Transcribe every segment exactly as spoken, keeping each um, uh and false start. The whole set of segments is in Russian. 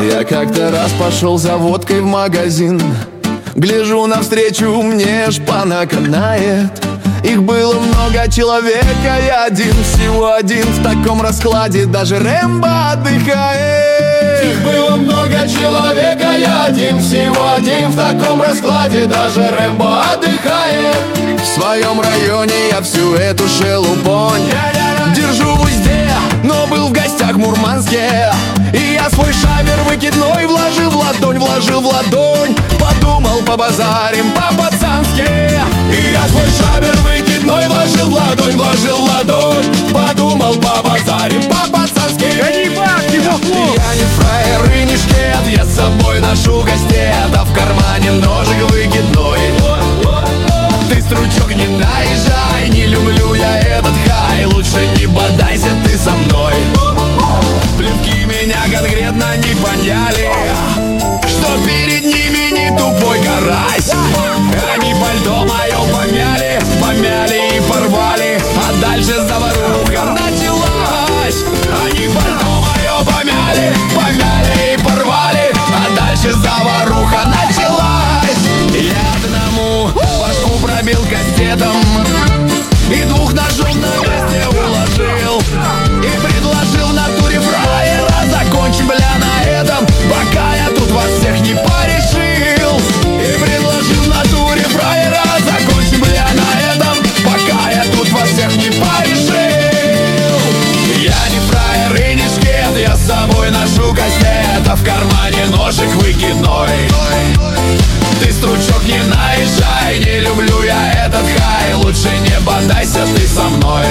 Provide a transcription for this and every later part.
Я как-то раз пошел за водкой в магазин. Гляжу навстречу, мне шпана канает. Их было много, человека я один, всего один. В таком раскладе даже Рэмбо отдыхает. Их было много, человека я один, всего один. В таком раскладе даже Рэмбо отдыхает. В своем районе я всю эту шелупонь держу в узде, но был в гостях в Мурманске. И я свой шабер выкидной вложил в ладонь, вложил в ладонь. Подумал, побазарим по-пацански. И я свой шабер выкидной вложил в ладонь, вложил в ладонь. Подумал, побазарим по-пацански. Я не бак, не бухло. Я не фраер и не шкет, я с собой ношу кастет, а в кармане ножик выкидной. Ты, стручок, не наезжай, не люблю я этот хай. Лучше не бодайся ты со мной. Плевки меня конкретно не поняли, что перед ними не тупой карась. Они пальто мое помяли, помяли и порвали, а дальше заваруха началась. Они пальто мое помяли, помяли и порвали, а дальше заваруха началась. Я одному башку пробил кастетом и двух ножом на месте уложил. И предложил в натуре фраера: закончим, бля, на этом, пока я тут вас всех не порешил. И предложил в натуре фраера: закончим, бля, на этом, пока я тут вас всех не порешил. Я не фраер и не шкет, я с собой ношу кастет, а в кармане ножик выкидной. Ты, стручок, не наезжай, не люблю я этот хай. Лучше не бодайся ты со мной.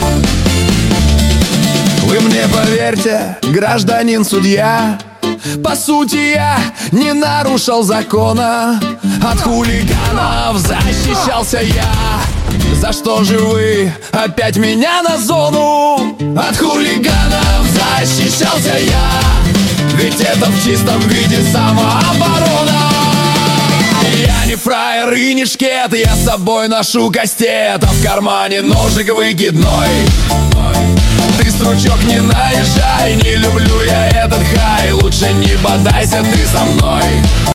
Вы мне поверьте, гражданин судья, по сути я не нарушал закона. От хулиганов защищался я. За что же вы опять меня на зону? От хулиганов защищался я, ведь это в чистом виде самооборона. Я не фраер и не шкет, я с собой ношу кастет, а в кармане ножик выкидной. Ты, стручок, не наезжай, не люблю я этот хай. Лучше не бодайся ты со мной.